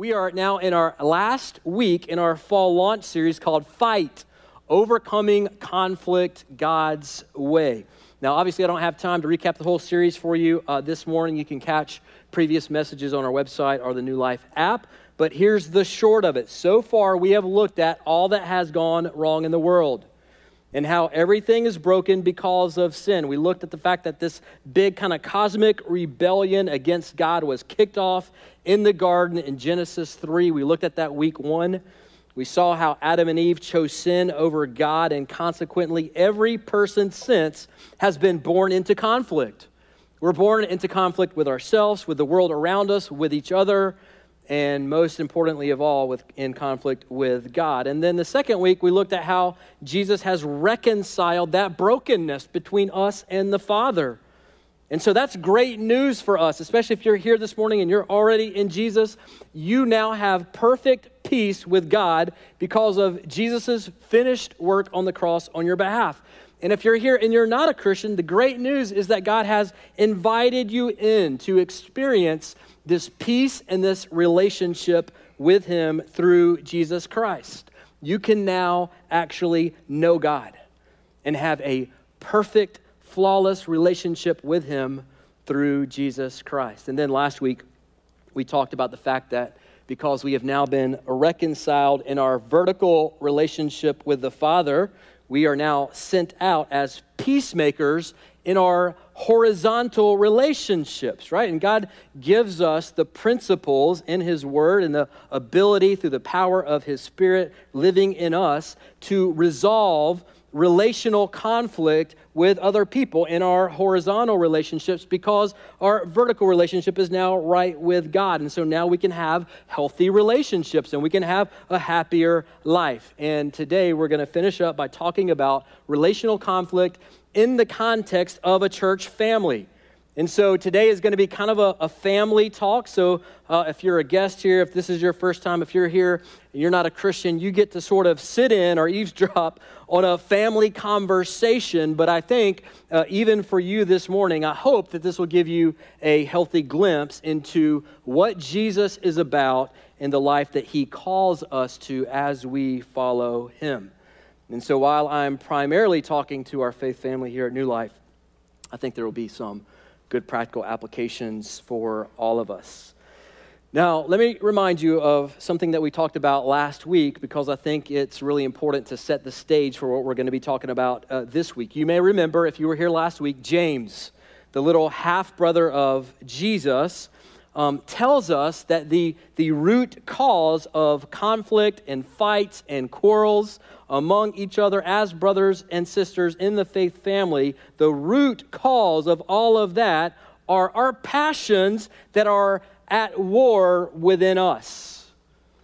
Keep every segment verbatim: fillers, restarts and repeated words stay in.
We are now in our last week in our fall launch series called Fight, Overcoming Conflict God's Way. Now, obviously, I don't have time to recap the whole series for you uh, this morning. You can catch previous messages on our website or the New Life app. But here's the short of it. So far, we have looked at all that has gone wrong in the world and how everything is broken because of sin. We looked at the fact that this big kind of cosmic rebellion against God was kicked off in the garden in Genesis three. We looked at that week one. We saw how Adam and Eve chose sin over God, and consequently, every person since has been born into conflict. We're born into conflict with ourselves, with the world around us, with each other, and most importantly of all, with in conflict with God. And then the second week, we looked at how Jesus has reconciled that brokenness between us and the Father. And so that's great news for us, especially if you're here this morning and you're already in Jesus. You now have perfect peace with God because of Jesus' finished work on the cross on your behalf. And if you're here and you're not a Christian, the great news is that God has invited you in to experience this peace and this relationship with Him through Jesus Christ. You can now actually know God and have a perfect, flawless relationship with Him through Jesus Christ. And then last week, we talked about the fact that because we have now been reconciled in our vertical relationship with the Father, we are now sent out as peacemakers in our horizontal relationships, right? And God gives us the principles in His Word and the ability through the power of His Spirit living in us to resolve relational conflict with other people in our horizontal relationships because our vertical relationship is now right with God. And so now we can have healthy relationships and we can have a happier life. And today we're going to finish up by talking about relational conflict in the context of a church family. And so today is going to be kind of a, a family talk. So uh, if you're a guest here, if this is your first time, if you're here and you're not a Christian, you get to sort of sit in or eavesdrop on a family conversation. But I think uh, even for you this morning, I hope that this will give you a healthy glimpse into what Jesus is about and the life that He calls us to as we follow Him. And so while I'm primarily talking to our faith family here at New Life, I think there will be some good practical applications for all of us. Now, let me remind you of something that we talked about last week because I think it's really important to set the stage for what we're going to be talking about uh, this week. You may remember, if you were here last week, James, the little half-brother of Jesus, um, tells us that the, the root cause of conflict and fights and quarrels among each other as brothers and sisters in the faith family, the root cause of all of that are our passions that are at war within us.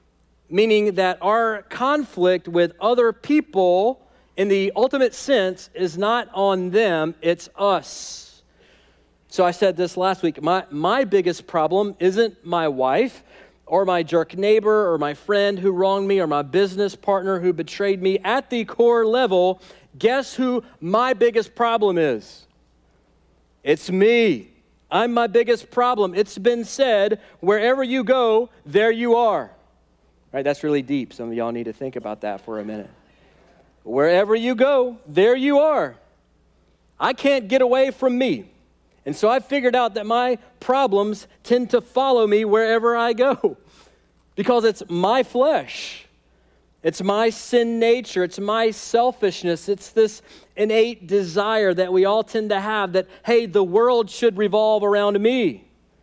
Meaning that our conflict with other people in the ultimate sense is not on them, it's us. So I said this last week, my, my biggest problem isn't my wife, or my jerk neighbor, or my friend who wronged me, or my business partner who betrayed me. At the core level, guess who my biggest problem is? It's me. I'm my biggest problem. It's been said, wherever you go, there you are. Right? That's really deep. Some of y'all need to think about that for a minute. Wherever you go, there you are. I can't get away from me. And so I figured out that my problems tend to follow me wherever I go because it's my flesh. It's my sin nature. It's my selfishness. It's this innate desire that we all tend to have that, hey, the world should revolve around me.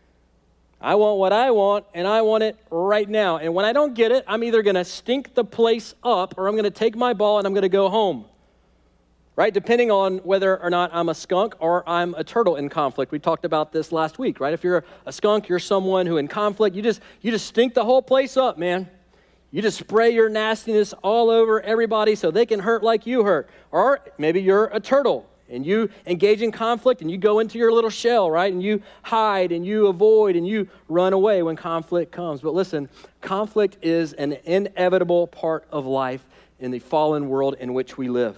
I want what I want, and I want it right now. And when I don't get it, I'm either going to stink the place up or I'm going to take my ball and I'm going to go home. Right? Depending on whether or not I'm a skunk or I'm a turtle in conflict. We talked about this last week, right? If you're a skunk, you're someone who in conflict, you just you just stink the whole place up, man. You just spray your nastiness all over everybody so they can hurt like you hurt. Or maybe you're a turtle and you engage in conflict and you go into your little shell, right? And you hide and you avoid and you run away when conflict comes. But listen, conflict is an inevitable part of life in the fallen world in which we live.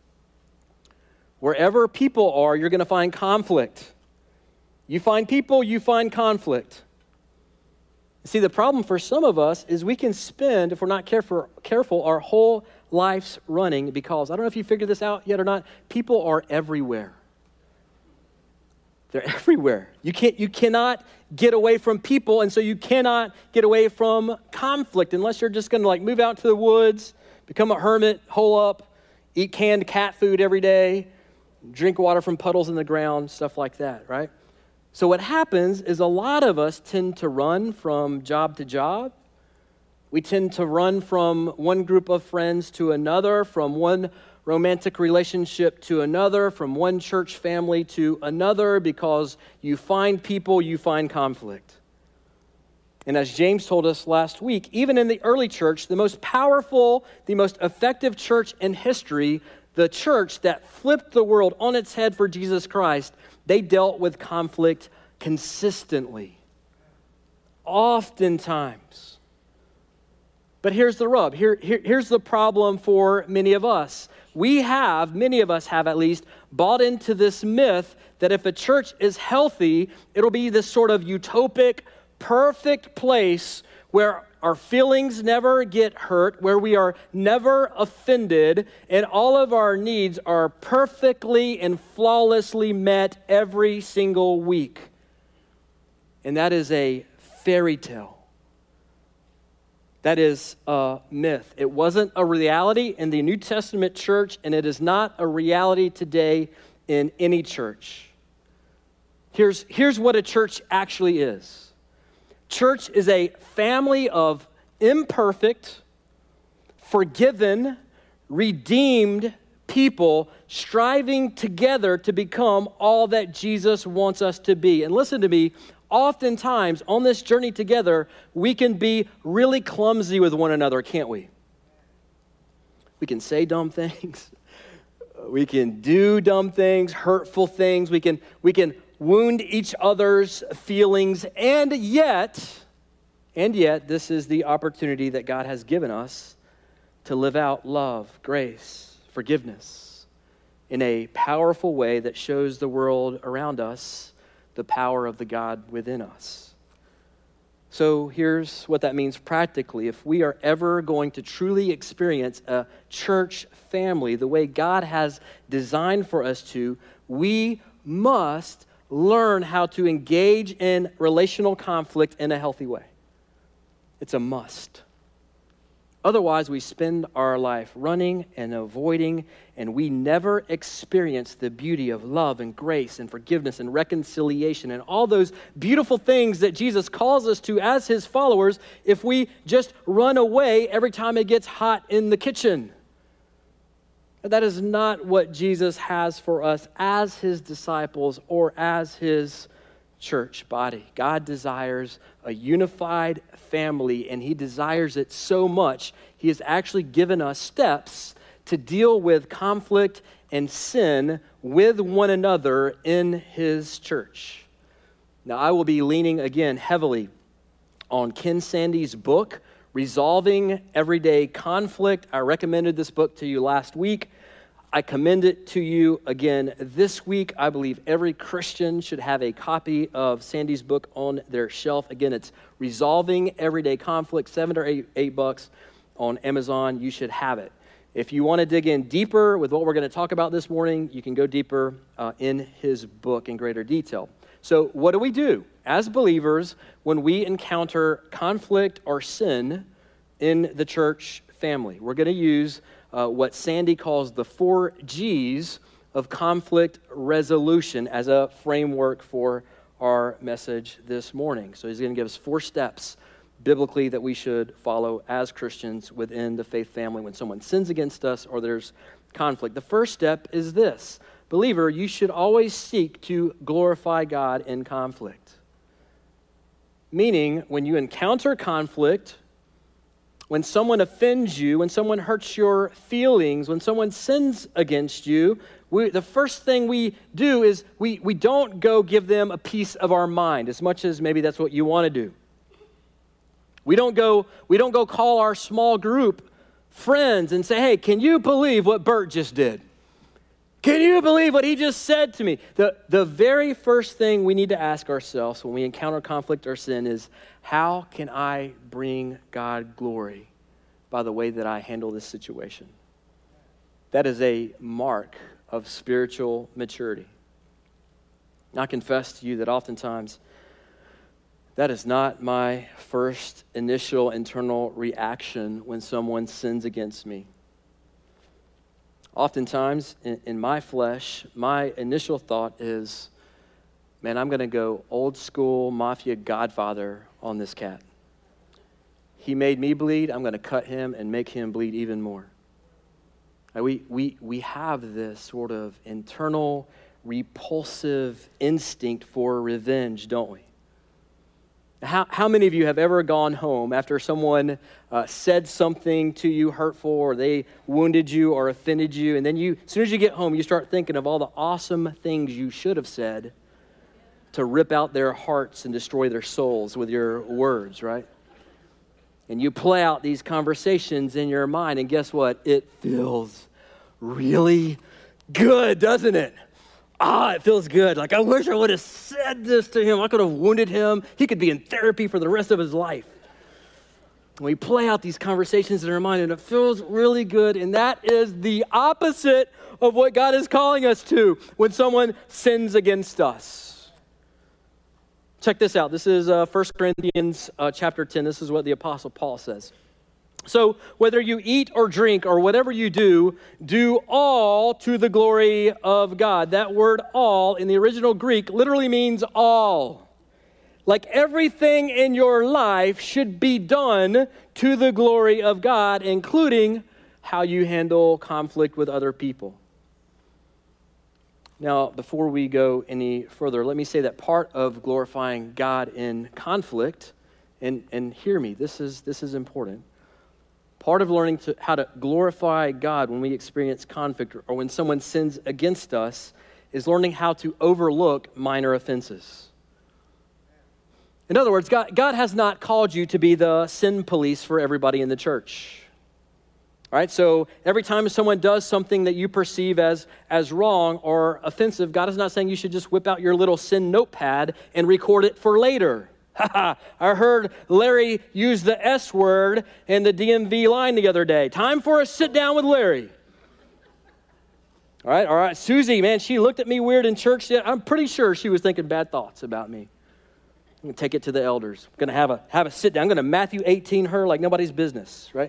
Wherever people are, you're going to find conflict. You find people, you find conflict. See, the problem for some of us is we can spend, if we're not careful, careful, our whole lives running because, I don't know if you figured this out yet or not, people are everywhere. They're everywhere. You can't, you cannot get away from people, and so you cannot get away from conflict unless you're just going to like move out to the woods, become a hermit, hole up, eat canned cat food every day, drink water from puddles in the ground, stuff like that, right? So what happens is a lot of us tend to run from job to job. We tend to run from one group of friends to another, from one romantic relationship to another, from one church family to another, because you find people, you find conflict. And as James told us last week, even in the early church, the most powerful, the most effective church in history, the church that flipped the world on its head for Jesus Christ, they dealt with conflict consistently, oftentimes. But here's the rub. Here, here, here's the problem for many of us. We have, many of us have at least, bought into this myth that if a church is healthy, it'll be this sort of utopic, perfect place where our feelings never get hurt, where we are never offended, and all of our needs are perfectly and flawlessly met every single week. And that is a fairy tale. That is a myth. It wasn't a reality in the New Testament church, and it is not a reality today in any church. Here's, here's what a church actually is. Church is a family of imperfect, forgiven, redeemed people striving together to become all that Jesus wants us to be. And listen to me, oftentimes on this journey together, we can be really clumsy with one another, can't we? We can say dumb things. We can do dumb things, hurtful things. We can, we can wound each other's feelings. And yet, and yet, this is the opportunity that God has given us to live out love, grace, forgiveness in a powerful way that shows the world around us the power of the God within us. So here's what that means practically. If we are ever going to truly experience a church family the way God has designed for us to, we must learn how to engage in relational conflict in a healthy way. It's a must. Otherwise, we spend our life running and avoiding, and we never experience the beauty of love and grace and forgiveness and reconciliation and all those beautiful things that Jesus calls us to as his followers if we just run away every time it gets hot in the kitchen. That is not what Jesus has for us as his disciples or as his church body. God desires a unified family, and he desires it so much, he has actually given us steps to deal with conflict and sin with one another in his church. Now, I will be leaning again heavily on Ken Sande's book, Resolving Everyday Conflict. I recommended this book to you last week. I commend it to you again this week. I believe every Christian should have a copy of Sande's book on their shelf. Again, it's Resolving Everyday Conflict, seven or eight, eight bucks on Amazon. You should have it. If you want to dig in deeper with what we're going to talk about this morning, you can go deeper uh, in his book in greater detail. So what do we do as believers when we encounter conflict or sin in the church family? We're going to use Uh, what Sande calls the four G's of conflict resolution as a framework for our message this morning. So he's going to give us four steps biblically that we should follow as Christians within the faith family when someone sins against us or there's conflict. The first step is this. Believer, you should always seek to glorify God in conflict. Meaning, when you encounter conflict, when someone offends you, when someone hurts your feelings, when someone sins against you, we, the first thing we do is we, we don't go give them a piece of our mind, as much as maybe that's what you want to do. We don't go, we don't go call our small group friends and say, hey, can you believe what Bert just did? Can you believe what he just said to me? The, the very first thing we need to ask ourselves when we encounter conflict or sin is, how can I bring God glory by the way that I handle this situation? That is a mark of spiritual maturity. I confess to you that oftentimes that is not my first initial internal reaction when someone sins against me. Oftentimes, in, in my flesh, my initial thought is, man, I'm going to go old school mafia godfather on this cat. He made me bleed. I'm going to cut him and make him bleed even more. We, we, we have this sort of internal repulsive instinct for revenge, don't we? How, how many of you have ever gone home after someone uh, said something to you hurtful, or they wounded you or offended you, and then you, as soon as you get home, you start thinking of all the awesome things you should have said to rip out their hearts and destroy their souls with your words, right? And you play out these conversations in your mind, and guess what? It feels really good, doesn't it? Ah, it feels good. Like, I wish I would have said this to him. I could have wounded him. He could be in therapy for the rest of his life. We play out these conversations in our mind, and it feels really good. And that is the opposite of what God is calling us to when someone sins against us. Check this out. This is uh, First Corinthians uh, chapter ten. This is what the Apostle Paul says. So whether you eat or drink or whatever you do, do all to the glory of God. That word all in the original Greek literally means all. Like everything in your life should be done to the glory of God, including how you handle conflict with other people. Now, before we go any further, let me say that part of glorifying God in conflict, and, and hear me, this is, this is important. Part of learning to, how to glorify God when we experience conflict or when someone sins against us is learning how to overlook minor offenses. In other words, God, God has not called you to be the sin police for everybody in the church. All right, so every time someone does something that you perceive as, as wrong or offensive, God is not saying you should just whip out your little sin notepad and record it for later. I heard Larry use the S word in the D M V line the other day. Time for a sit down with Larry. All right, all right. Susie, man, she looked at me weird in church. I'm pretty sure she was thinking bad thoughts about me. I'm going to take it to the elders. I'm going to have a, have a sit down. I'm going to Matthew eighteen her like nobody's business, right?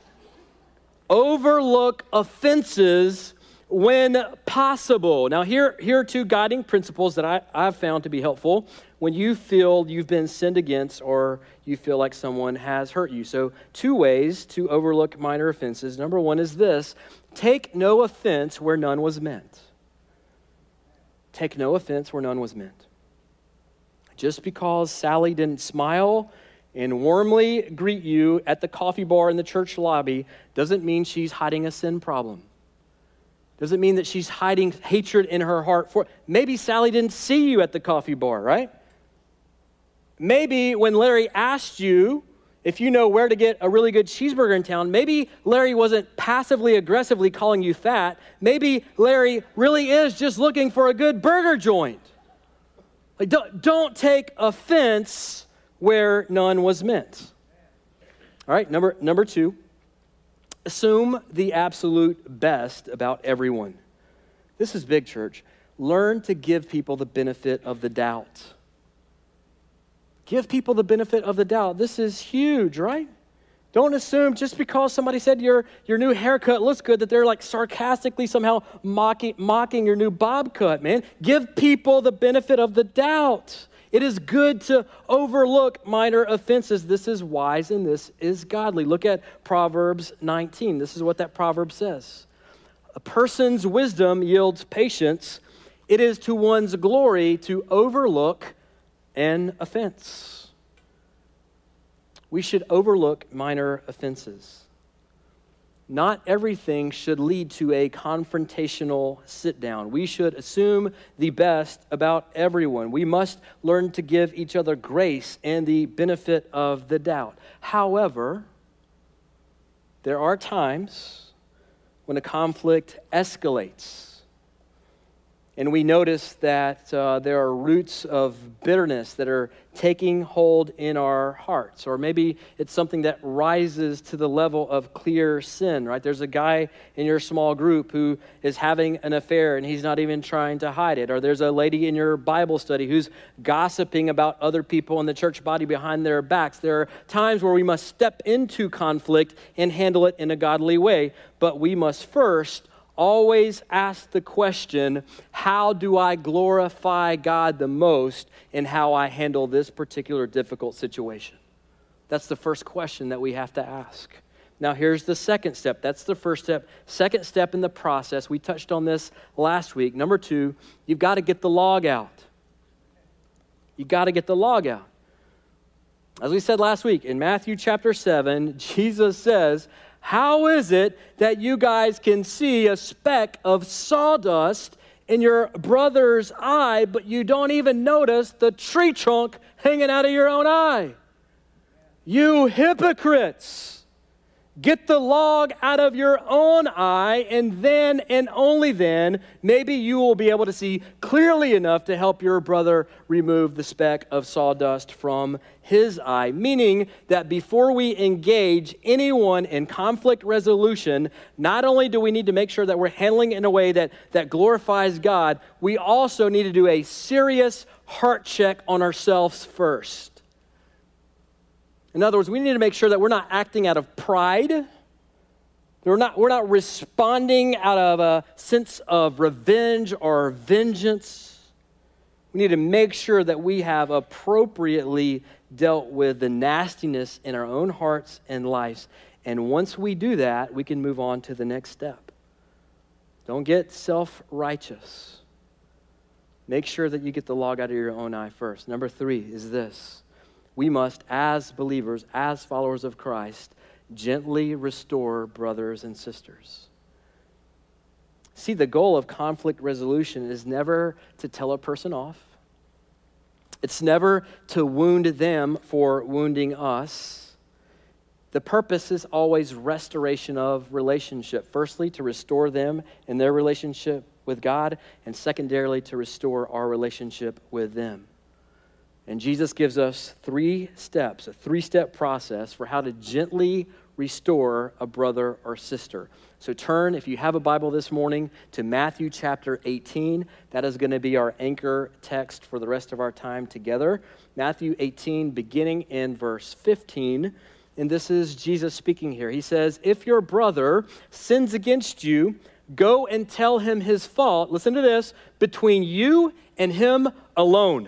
Overlook offenses when possible. Now, here, here are two guiding principles that I, I've found to be helpful when you feel you've been sinned against or you feel like someone has hurt you. So two ways to overlook minor offenses. Number one is this: take no offense where none was meant. Take no offense where none was meant. Just because Sally didn't smile and warmly greet you at the coffee bar in the church lobby doesn't mean she's hiding a sin problem. Doesn't mean that she's hiding hatred in her heart for. Maybe Sally didn't see you at the coffee bar, right? Maybe when Larry asked you if you know where to get a really good cheeseburger in town, maybe Larry wasn't passively aggressively calling you fat. Maybe Larry really is just looking for a good burger joint. Like, don't, don't take offense where none was meant. All right, number, number two. Assume the absolute best about everyone. This is big, church. Learn to give people the benefit of the doubt. Give people the benefit of the doubt. This is huge, right? Don't assume just because somebody said your, your new haircut looks good that they're like sarcastically somehow mocking, mocking your new bob cut, man. Give people the benefit of the doubt. It is good to overlook minor offenses. This is wise and this is godly. Look at Proverbs nineteen. This is what that proverb says. A person's wisdom yields patience. It is to one's glory to overlook an offense. We should overlook minor offenses. Not everything should lead to a confrontational sit-down. We should assume the best about everyone. We must learn to give each other grace and the benefit of the doubt. However, there are times when a conflict escalates. and we notice that uh, there are roots of bitterness that are taking hold in our hearts. Or maybe it's something that rises to the level of clear sin, right? There's a guy in your small group who is having an affair and he's not even trying to hide it. Or there's a lady in your Bible study who's gossiping about other people in the church body behind their backs. There are times where we must step into conflict and handle it in a godly way, but we must first always ask the question, how do I glorify God the most in how I handle this particular difficult situation? That's the first question that we have to ask. Now, here's the second step. That's the first step. Second step in the process, we touched on this last week. Number two, you've got to get the log out. You've got to get the log out. As we said last week, in Matthew chapter seven, Jesus says, how is it that you guys can see a speck of sawdust in your brother's eye, but you don't even notice the tree trunk hanging out of your own eye? You hypocrites! Get the log out of your own eye, and then and only then, maybe you will be able to see clearly enough to help your brother remove the speck of sawdust from his eye. Meaning that before we engage anyone in conflict resolution, not only do we need to make sure that we're handling it in a way that, that glorifies God, we also need to do a serious heart check on ourselves first. In other words, we need to make sure that we're not acting out of pride. We're not, we're not responding out of a sense of revenge or vengeance. We need to make sure that we have appropriately dealt with the nastiness in our own hearts and lives. And once we do that, we can move on to the next step. Don't get self-righteous. Make sure that you get the log out of your own eye first. Number three is this. We must, as believers, as followers of Christ, gently restore brothers and sisters. See, the goal of conflict resolution is never to tell a person off. It's never to wound them for wounding us. The purpose is always restoration of relationship. Firstly, to restore them in their relationship with God, and secondarily, to restore our relationship with them. And Jesus gives us three steps, a three-step process for how to gently restore a brother or sister. So turn, if you have a Bible this morning, to Matthew chapter eighteen. That is going to be our anchor text for the rest of our time together. Matthew eighteen, beginning in verse fifteen. And this is Jesus speaking here. He says, if your brother sins against you, go and tell him his fault, listen to this, between you and him alone.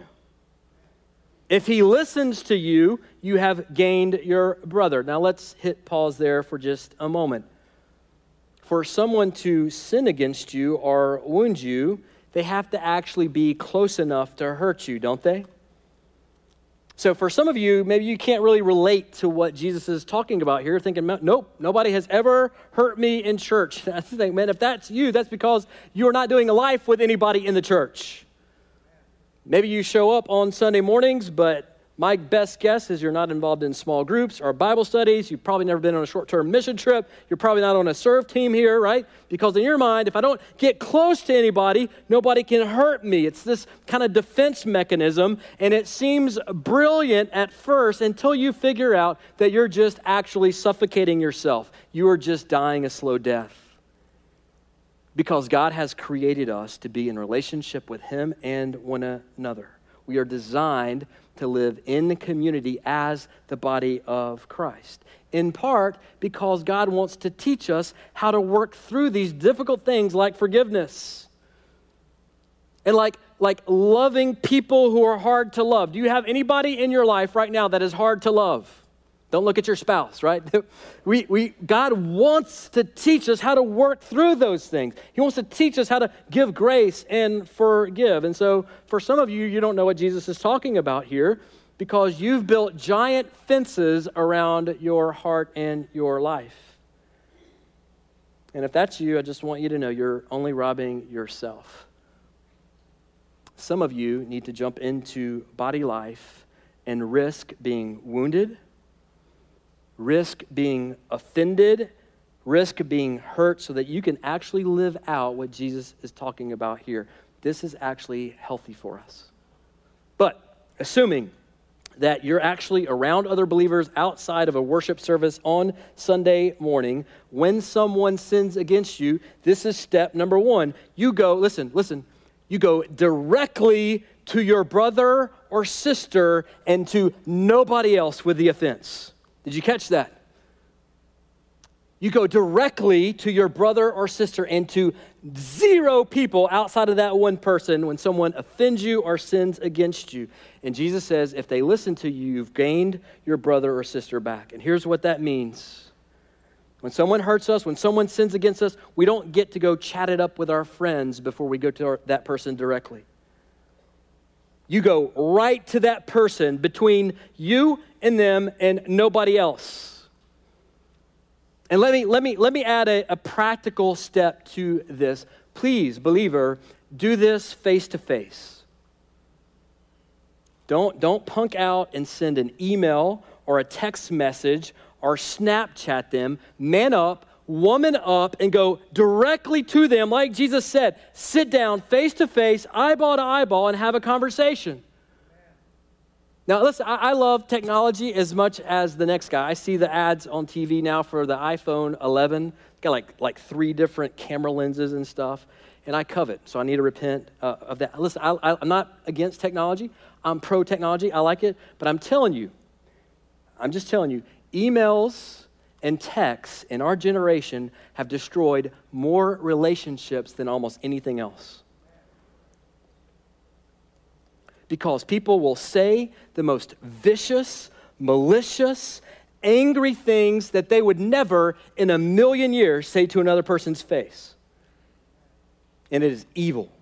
If he listens to you, you have gained your brother. Now let's hit pause there for just a moment. For someone to sin against you or wound you, they have to actually be close enough to hurt you, don't they? So for some of you, maybe you can't really relate to what Jesus is talking about here, thinking, nope, nobody has ever hurt me in church. I think, man, if that's you, that's because you're not doing life with anybody in the church. Maybe you show up on Sunday mornings, but my best guess is you're not involved in small groups or Bible studies. You've probably never been on a short-term mission trip. You're probably not on a serve team here, right? Because in your mind, if I don't get close to anybody, nobody can hurt me. It's this kind of defense mechanism, and it seems brilliant at first until you figure out that you're just actually suffocating yourself. You are just dying a slow death. Because God has created us to be in relationship with Him and one another. We are designed to live in community as the body of Christ. In part because God wants to teach us how to work through these difficult things like forgiveness. And like, like loving people who are hard to love. Do you have anybody in your life right now that is hard to love? Don't look at your spouse, right? We, we, God wants to teach us how to work through those things. He wants to teach us how to give grace and forgive. And so for some of you, you don't know what Jesus is talking about here because you've built giant fences around your heart and your life. And if that's you, I just want you to know you're only robbing yourself. Some of you need to jump into body life and risk being wounded, risk being offended, risk being hurt so that you can actually live out what Jesus is talking about here. this is actually healthy for us. But assuming that you're actually around other believers outside of a worship service on Sunday morning, when someone sins against you, this is step number one. You go, listen, listen, you go directly to your brother or sister and to nobody else with the offense. Did you catch that? You go directly to your brother or sister and to zero people outside of that one person when someone offends you or sins against you. And Jesus says, if they listen to you, you've gained your brother or sister back. And here's what that means. When someone hurts us, when someone sins against us, we don't get to go chat it up with our friends before we go to our, that person directly. You go right to that person between you and them and nobody else. And let me let me let me add a, a practical step to this. Please, believer, do this face to face. Don't don't punk out and send an email or a text message or Snapchat them. Man up, woman up, and go directly to them, like Jesus said. Sit down, face to face, eyeball to eyeball, and have a conversation. Now, listen, I, I love technology as much as the next guy. I see the ads on T V now for the iPhone eleven. It's got like, like three different camera lenses and stuff, and I covet, so I need to repent uh, of that. Listen, I, I, I'm not against technology. I'm pro-technology. I like it, but I'm telling you, I'm just telling you, emails and texts in our generation have destroyed more relationships than almost anything else. Because people will say the most vicious, malicious, angry things that they would never in a million years say to another person's face. And it is evil.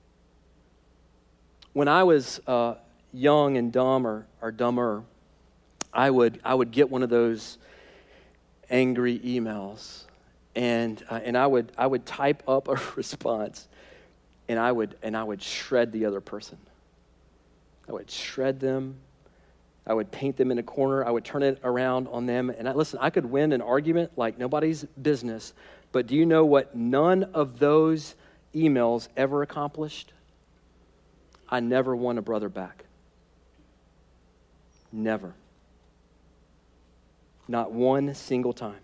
When I was uh, young and dumb or, or dumber, I would I would get one of those angry emails, and uh, and I would I would type up a response, and I would and I would shred the other person. I would shred them. I would paint them in a corner. I would turn it around on them. And I, listen, I could win an argument like nobody's business. But do you know what none of those emails ever accomplished? I never won a brother back. Never. Not one single time.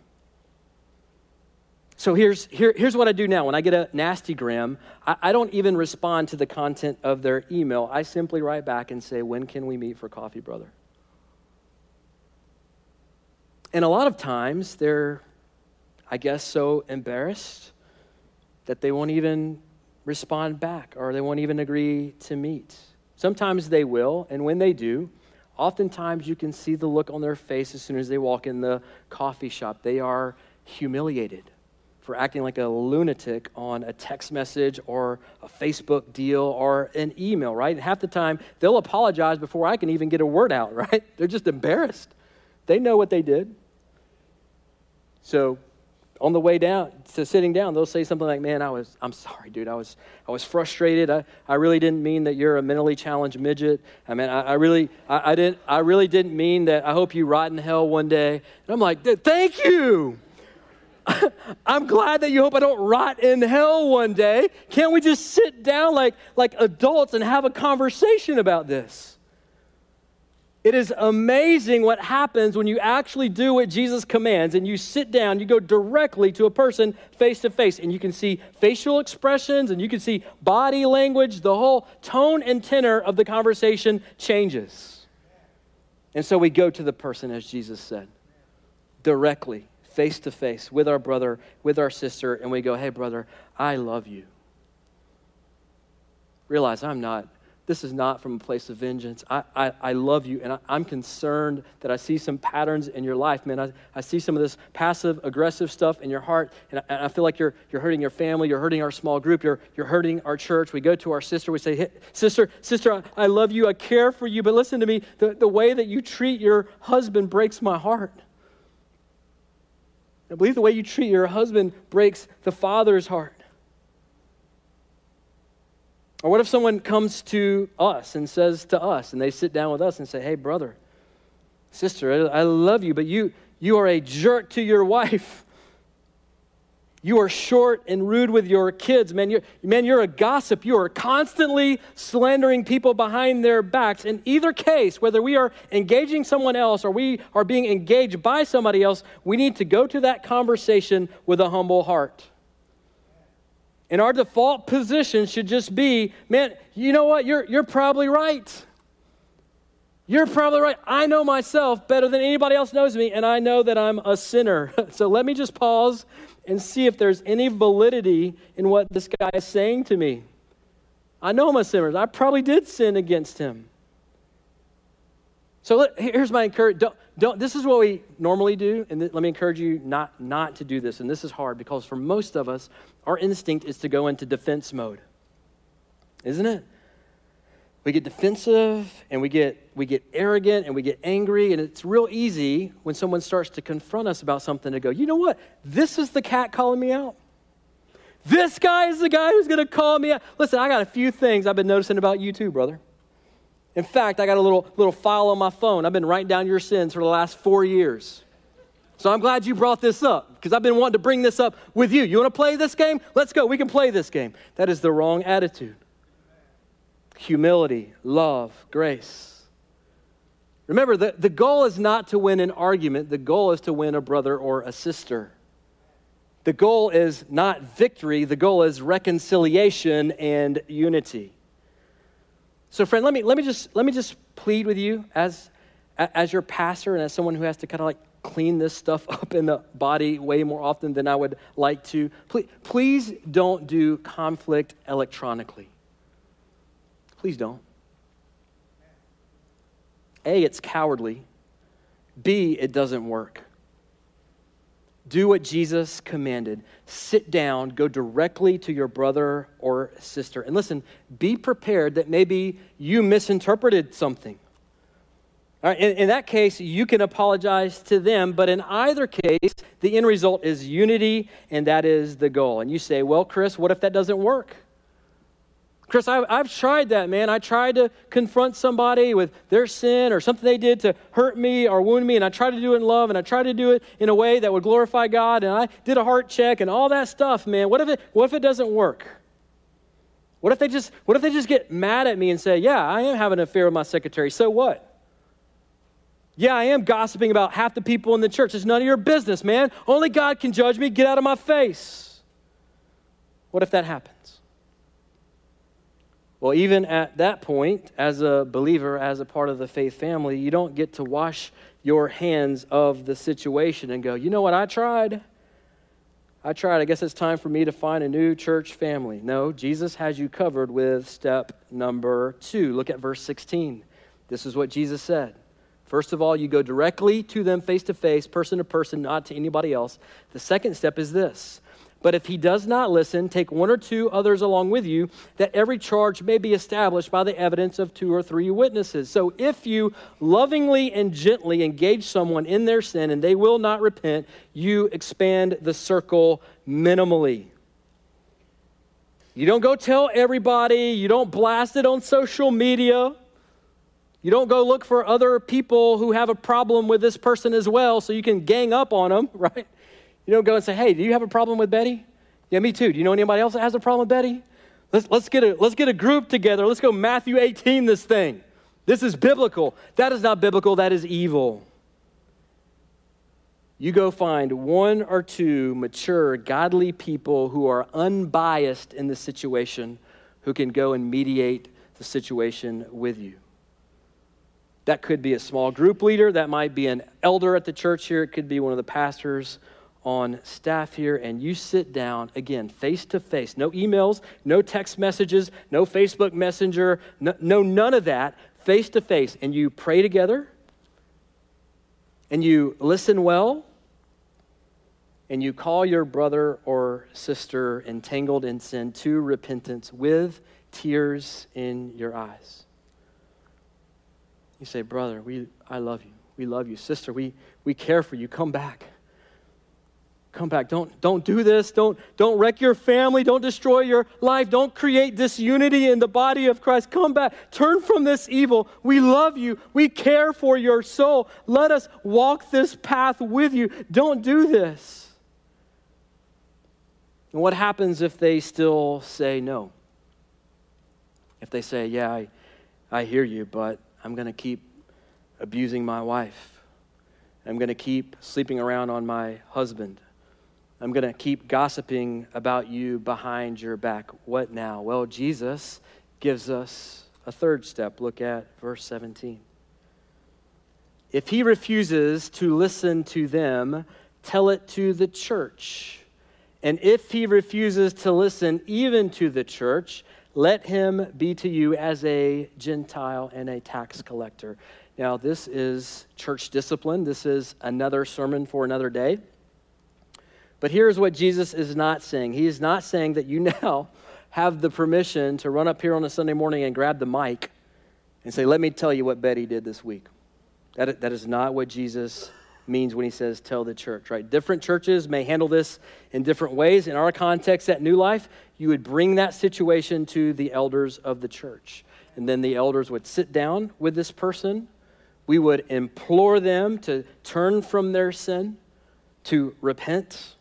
So here's here, here's what I do now. When I get a nasty gram, I, I don't even respond to the content of their email. I simply write back and say, when can we meet for coffee, brother? And a lot of times they're, I guess, so embarrassed that they won't even respond back or they won't even agree to meet. Sometimes they will, and when they do, oftentimes you can see the look on their face as soon as they walk in the coffee shop. They are humiliated for acting like a lunatic on a text message or a Facebook deal or an email, right? And half the time, they'll apologize before I can even get a word out, right? They're just embarrassed. They know what they did. So on the way down to sitting down, they'll say something like, man, I was, I'm sorry, dude. I was I was frustrated. I, I really didn't mean that you're a mentally challenged midget. I mean, I, I really I, I didn't I really didn't mean that I hope you rot in hell one day. And I'm like, thank you. I'm glad that you hope I don't rot in hell one day. Can't we just sit down like, like adults and have a conversation about this? It is amazing what happens when you actually do what Jesus commands and you sit down, you go directly to a person face to face, and you can see facial expressions and you can see body language. The whole tone and tenor of the conversation changes. And so we go to the person, as Jesus said, directly, face to face with our brother, with our sister, and we go, hey, brother, I love you. Realize I'm not, this is not from a place of vengeance. I I, I love you, and I, I'm concerned that I see some patterns in your life, man. I, I see some of this passive, aggressive stuff in your heart, and I, and I feel like you're you're hurting your family, you're hurting our small group, you're you're hurting our church. We go to our sister, we say, hey, sister, sister, I, I love you, I care for you, but listen to me, the, the way that you treat your husband breaks my heart. I believe the way you treat your husband breaks the father's heart. Or what if someone comes to us and says to us, and they sit down with us and say, hey, brother, sister, I love you, but you, you are a jerk to your wife. You are short and rude with your kids. Man, you're, man, you're a gossip. You are constantly slandering people behind their backs. In either case, whether we are engaging someone else or we are being engaged by somebody else, we need to go to that conversation with a humble heart. And our default position should just be, man, you know what? You're, you're probably right. You're probably right. I know myself better than anybody else knows me, and I know that I'm a sinner. So let me just pause and see if there's any validity in what this guy is saying to me. I know I'm a sinner. I probably did sin against him. So let, here's my encouragement. Don't, don't, this is what we normally do, and th- let me encourage you not, not to do this. And this is hard because for most of us, our instinct is to go into defense mode. Isn't it? We get defensive, and we get we get arrogant, and we get angry, and it's real easy when someone starts to confront us about something to go, you know what? This is the cat calling me out. This guy is the guy who's going to call me out. Listen, I got a few things I've been noticing about you too, brother. In fact, I got a little little file on my phone. I've been writing down your sins for the last four years. So I'm glad you brought this up because I've been wanting to bring this up with you. You want to play this game? Let's go. We can play this game. That is the wrong attitude. Humility, love, grace. Remember, the, the goal is not to win an argument. The goal is to win a brother or a sister. The goal is not victory. The goal is reconciliation and unity. So, friend, let me let me just let me just plead with you as as your pastor and as someone who has to kind of like clean this stuff up in the body way more often than I would like to. Please, please don't do conflict electronically. Please don't. A, it's cowardly. B, it doesn't work. Do what Jesus commanded. Sit down, go directly to your brother or sister. And listen, be prepared that maybe you misinterpreted something. All right, in, in that case, you can apologize to them, but in either case, the end result is unity, and that is the goal. And you say, well, Chris, what if that doesn't work? Chris, I, I've tried that, man. I tried to confront somebody with their sin or something they did to hurt me or wound me, and I tried to do it in love, and I tried to do it in a way that would glorify God, and I did a heart check and all that stuff, man. What if it, what if it doesn't work? What if they just, what if they just get mad at me and say, yeah, I am having an affair with my secretary. So what? Yeah, I am gossiping about half the people in the church. It's none of your business, man. Only God can judge me. Get out of my face. What if that happens? Well, even at that point, as a believer, as a part of the faith family, you don't get to wash your hands of the situation and go, you know what, I tried. I tried. I guess it's time for me to find a new church family. No, Jesus has you covered with step number two. Look at verse sixteen. This is what Jesus said. First of all, you go directly to them face to face, person to person, not to anybody else. The second step is this. But if he does not listen, take one or two others along with you, that every charge may be established by the evidence of two or three witnesses. So if you lovingly and gently engage someone in their sin and they will not repent, you expand the circle minimally. You don't go tell everybody. You don't blast it on social media. You don't go look for other people who have a problem with this person as well so you can gang up on them, right? You don't go and say, hey, do you have a problem with Betty? Yeah, me too. Do you know anybody else that has a problem with Betty? Let's, let's, get a, let's get a group together. Let's go Matthew eighteen this thing. This is biblical. That is not biblical. That is evil. You go find one or two mature, godly people who are unbiased in the situation who can go and mediate the situation with you. That could be a small group leader. That might be an elder at the church here. It could be one of the pastors on staff here, and you sit down, again, face to face. No emails, no text messages, no Facebook Messenger, no, no none of that, face to face. And you pray together, and you listen well, and you call your brother or sister entangled in sin to repentance with tears in your eyes. You say, brother, we I love you. We love you. Sister, we we care for you. Come back. Come back. Don't, don't do this. Don't, don't wreck your family. Don't destroy your life. Don't create disunity in the body of Christ. Come back. Turn from this evil. We love you. We care for your soul. Let us walk this path with you. Don't do this. And what happens if they still say no? If they say, yeah, I, I hear you, but I'm going to keep abusing my wife. I'm going to keep sleeping around on my husband. I'm going to keep gossiping about you behind your back. What now? Well, Jesus gives us a third step. Look at verse seventeen. If he refuses to listen to them, tell it to the church. And if he refuses to listen even to the church, let him be to you as a Gentile and a tax collector. Now, this is church discipline. This is another sermon for another day. But here's what Jesus is not saying. He is not saying that you now have the permission to run up here on a Sunday morning and grab the mic and say, let me tell you what Betty did this week. That, that is not what Jesus means when he says tell the church, right? Different churches may handle this in different ways. In our context at New Life, you would bring that situation to the elders of the church. And then the elders would sit down with this person. We would implore them to turn from their sin, to repent.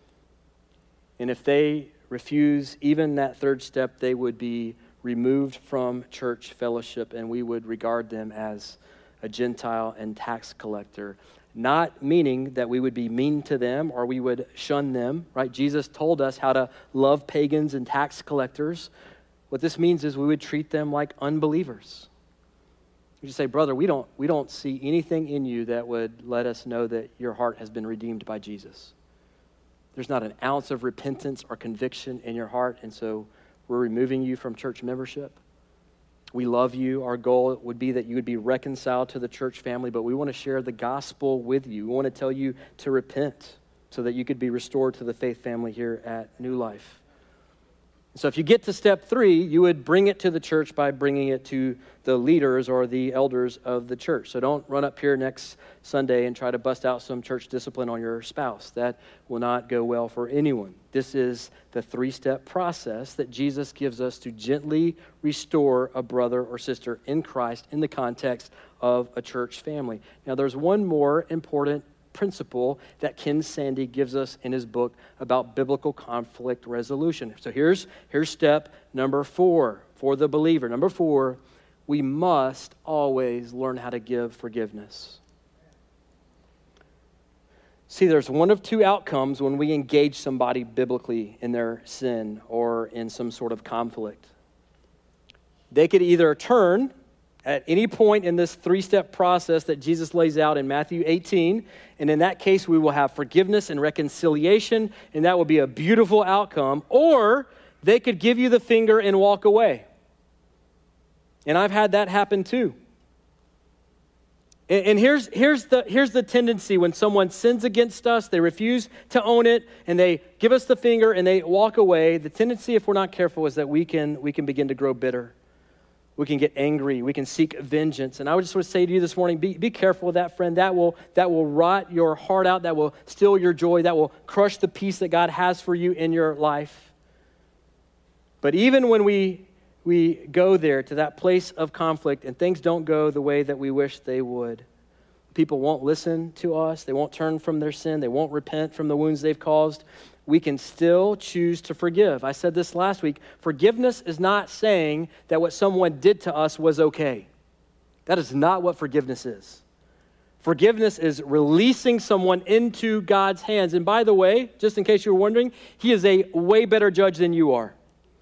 And if they refuse even that third step, they would be removed from church fellowship, and we would regard them as a Gentile and tax collector. Not meaning that we would be mean to them or we would shun them, right? Jesus told us how to love pagans and tax collectors. What this means is we would treat them like unbelievers. You just say, brother, we don't, we don't see anything in you that would let us know that your heart has been redeemed by Jesus. There's not an ounce of repentance or conviction in your heart, and so we're removing you from church membership. We love you. Our goal would be that you would be reconciled to the church family, but we want to share the gospel with you. We want to tell you to repent so that you could be restored to the faith family here at New Life. So if you get to step three, you would bring it to the church by bringing it to the leaders or the elders of the church. So don't run up here next Sunday and try to bust out some church discipline on your spouse. That will not go well for anyone. This is the three-step process that Jesus gives us to gently restore a brother or sister in Christ in the context of a church family. Now, there's one more important principle that Ken Sande gives us in his book about biblical conflict resolution. So here's, here's step number four for the believer. Number four, we must always learn how to give forgiveness. See, there's one of two outcomes when we engage somebody biblically in their sin or in some sort of conflict. They could either turn at any point in this three-step process that Jesus lays out in Matthew eighteen, and in that case, we will have forgiveness and reconciliation, and that will be a beautiful outcome, or they could give you the finger and walk away. And I've had that happen too. And, and here's, here's, the, here's the tendency when someone sins against us, they refuse to own it, and they give us the finger and they walk away. The tendency, if we're not careful, is that we can, we can begin to grow bitter. We can get angry. We can seek vengeance. And I would just want to say to you this morning, be, be careful with that, friend. That will, that will rot your heart out. That will steal your joy. That will crush the peace that God has for you in your life. But even when we, we go there to that place of conflict and things don't go the way that we wish they would, people won't listen to us. They won't turn from their sin. They won't repent from the wounds they've caused. We can still choose to forgive. I said this last week. Forgiveness is not saying that what someone did to us was okay. That is not what forgiveness is. Forgiveness is releasing someone into God's hands. And by the way, just in case you were wondering, He is a way better judge than you are.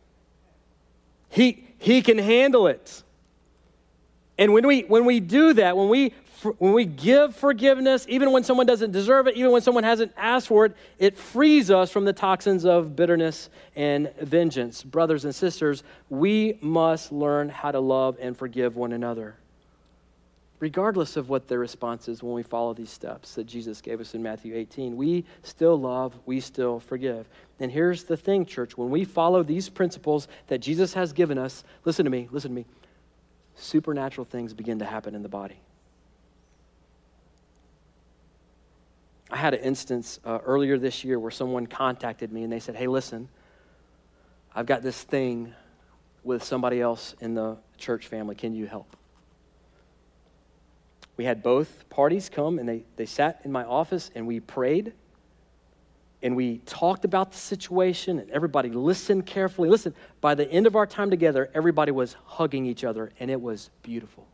He, he can handle it. And when we, when we do that, when we When we give forgiveness, even when someone doesn't deserve it, even when someone hasn't asked for it, it frees us from the toxins of bitterness and vengeance. Brothers and sisters, we must learn how to love and forgive one another, regardless of what their response is when we follow these steps that Jesus gave us in Matthew eighteen. We still love, we still forgive. And here's the thing, church. When we follow these principles that Jesus has given us, listen to me, listen to me, supernatural things begin to happen in the body. I had an instance uh, earlier this year where someone contacted me and they said, hey, listen, I've got this thing with somebody else in the church family. Can you help? We had both parties come and they, they sat in my office and we prayed. and we talked about the situation, and everybody listened carefully. Listen, by the end of our time together, everybody was hugging each other, and it was beautiful.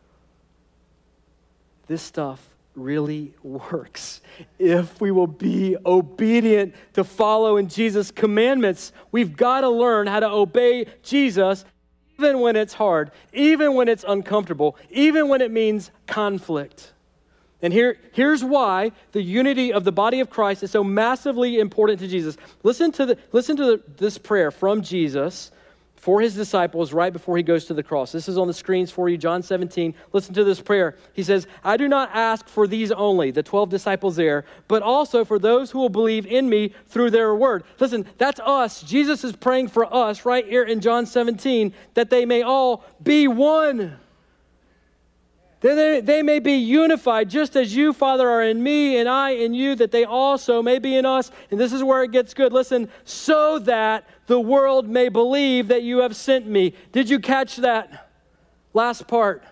This stuff really works if we will be obedient to follow in Jesus' commandments. We've got to learn how to obey Jesus even when it's hard, even when it's uncomfortable, even when it means conflict. And here, here's why the unity of the body of Christ is so massively important to Jesus. Listen to the, listen to the, this prayer from Jesus for his disciples right before he goes to the cross. This is on the screens for you, John seventeen. Listen to this prayer. He says, I do not ask for these only, the twelve disciples there, but also for those who will believe in me through their word. Listen, that's us. Jesus is praying for us right here in John seventeen, that they may all be one. That they, they may be unified, just as you, Father, are in me and I in you, that they also may be in us. And this is where it gets good. Listen, so that the world may believe that you have sent me. Did you catch that last part?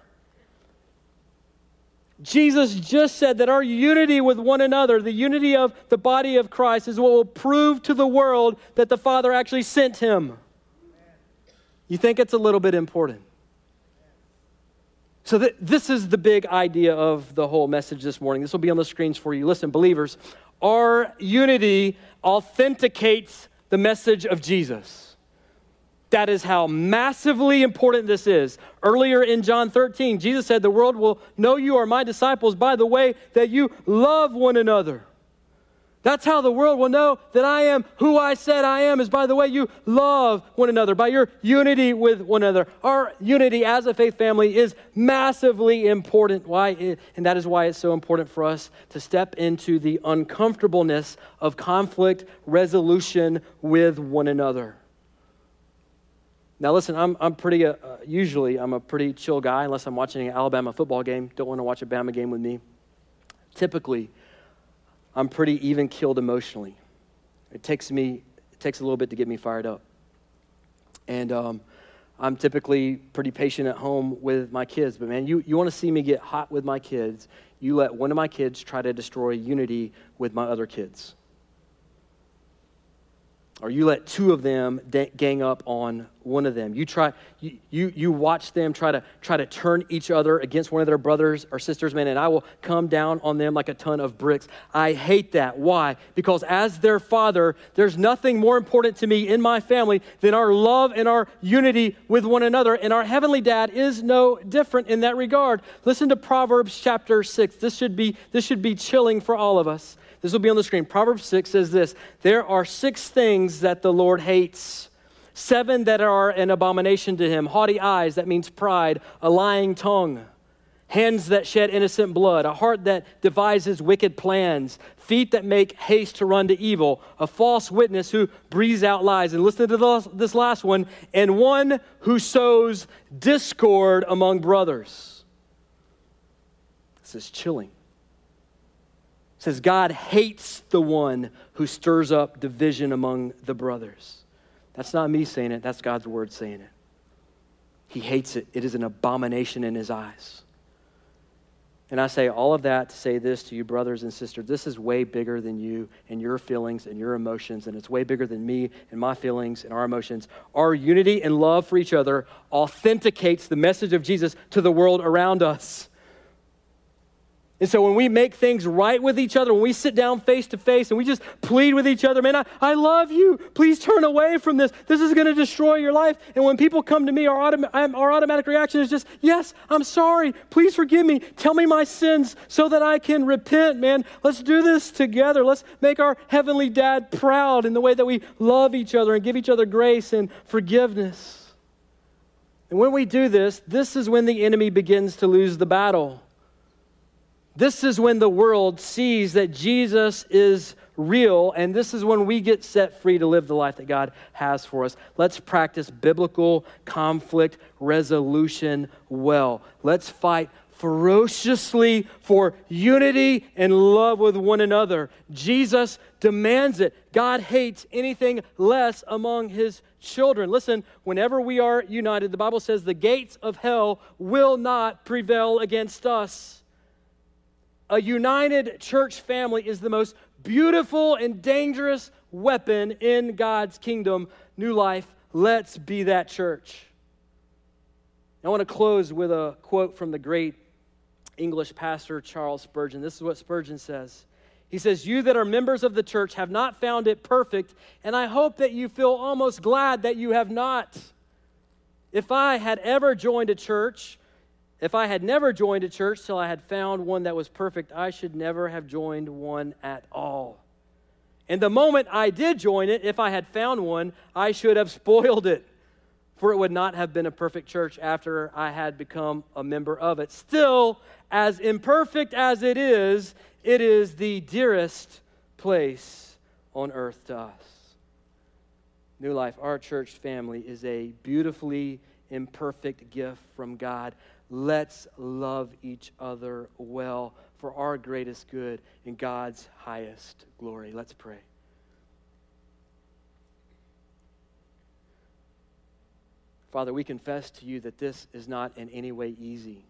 Jesus just said that our unity with one another, the unity of the body of Christ, is what will prove to the world that the Father actually sent him. You think it's a little bit important? So th- this is the big idea of the whole message this morning. This will be on the screens for you. Listen, believers, our unity authenticates the message of Jesus. That is how massively important this is. Earlier in John thirteen, Jesus said, the world will know you are my disciples by the way that you love one another. That's how the world will know that I am who I said I am, is by the way you love one another, by your unity with one another. Our unity as a faith family is massively important. Why? It, and that is why it's so important for us to step into the uncomfortableness of conflict resolution with one another. Now listen, I'm I'm pretty, uh, usually I'm a pretty chill guy unless I'm watching an Alabama football game. Don't want to watch a Bama game with me. Typically, I'm pretty even-keeled emotionally. It takes me, it takes a little bit to get me fired up. And um, I'm typically pretty patient at home with my kids. But man, you, you want to see me get hot with my kids, you let one of my kids try to destroy unity with my other kids. Or you let two of them da- gang up on one of them. You try, you, you you watch them try to try to turn each other against one of their brothers or sisters, man, and I will come down on them like a ton of bricks. I hate that. Why? Because as their father, there's nothing more important to me in my family than our love and our unity with one another. And our heavenly dad is no different in that regard. Listen to Proverbs chapter six. This should be this should be chilling for all of us. This will be on the screen. Proverbs six says this: there are six things that the Lord hates, seven that are an abomination to him. Haughty eyes, that means pride. A lying tongue. Hands that shed innocent blood. A heart that devises wicked plans. Feet that make haste to run to evil. A false witness who breathes out lies. And listen to this last one. And one who sows discord among brothers. This is chilling. It says God hates the one who stirs up division among the brothers. That's not me saying it. That's God's word saying it. He hates it. It is an abomination in his eyes. And I say all of that to say this to you, brothers and sisters. This is way bigger than you and your feelings and your emotions, and it's way bigger than me and my feelings and our emotions. Our unity and love for each other authenticates the message of Jesus to the world around us. And so when we make things right with each other, when we sit down face to face and we just plead with each other, man, I, I love you. Please turn away from this. This is going to destroy your life. And when people come to me, our, autom- our automatic reaction is just, yes, I'm sorry. Please forgive me. Tell me my sins so that I can repent, man. Let's do this together. Let's make our heavenly dad proud in the way that we love each other and give each other grace and forgiveness. And when we do this, this is when the enemy begins to lose the battle. This is when the world sees that Jesus is real, and this is when we get set free to live the life that God has for us. Let's practice biblical conflict resolution well. Let's fight ferociously for unity and love with one another. Jesus demands it. God hates anything less among his children. Listen, whenever we are united, the Bible says the gates of hell will not prevail against us. A united church family is the most beautiful and dangerous weapon in God's kingdom. New Life, let's be that church. I want to close with a quote from the great English pastor Charles Spurgeon. This is what Spurgeon says. He says, "You that are members of the church have not found it perfect, and I hope that you feel almost glad that you have not. If I had ever joined a church, if I had never joined a church till I had found one that was perfect, I should never have joined one at all. And the moment I did join it, if I had found one, I should have spoiled it, for it would not have been a perfect church after I had become a member of it. Still, as imperfect as it is, it is the dearest place on earth to us." New Life, our church family, is a beautifully imperfect gift from God. Let's love each other well for our greatest good and God's highest glory. Let's pray. Father, we confess to you that this is not in any way easy.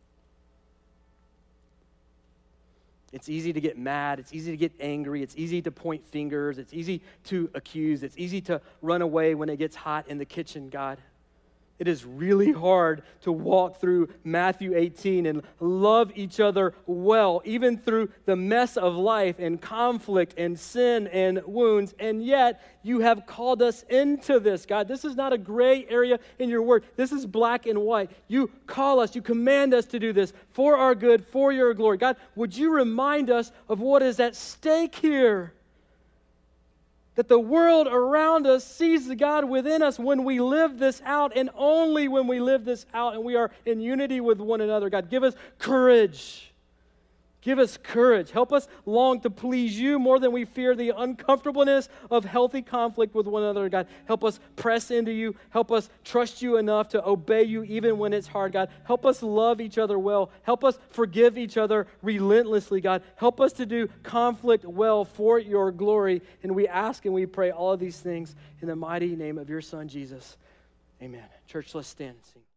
It's easy to get mad. It's easy to get angry. It's easy to point fingers. It's easy to accuse. It's easy to run away when it gets hot in the kitchen, God. It is really hard to walk through Matthew eighteen and love each other well, even through the mess of life and conflict and sin and wounds. And yet, you have called us into this, God. This is not a gray area in your word. This is black and white. You call us, you command us to do this for our good, for your glory. God, would you remind us of what is at stake here? That the world around us sees the God within us when we live this out, and only when we live this out and we are in unity with one another. God, give us courage. Give us courage. Help us long to please you more than we fear the uncomfortableness of healthy conflict with one another. God, help us press into you. Help us trust you enough to obey you even when it's hard. God, help us love each other well. Help us forgive each other relentlessly. God, help us to do conflict well for your glory. And we ask and we pray all of these things in the mighty name of your Son, Jesus. Amen. Church, let's stand and sing.